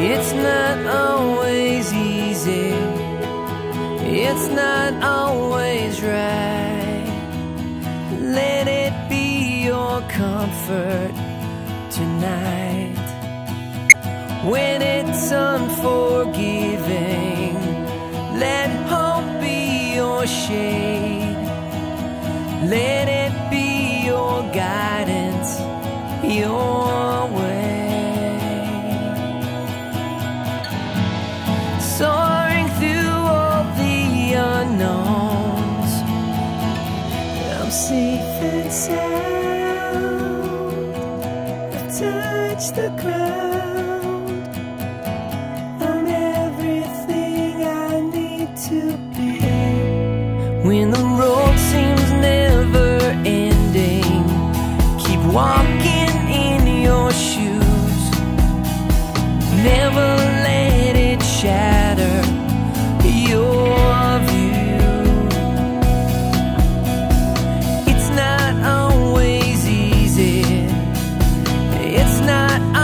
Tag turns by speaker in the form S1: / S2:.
S1: It's not always easy, it's not always right. Let it be your comfort tonight. When it's unforgiving, let hope be your shade. Let it be your guidance, your way. Soaring through all the unknowns, I'm safe and sound. I've touched the ground. I'm everything I need to be. When the road seems never ending, keep walking in your shoes. Never let it shatter your view. It's not always easy, it's not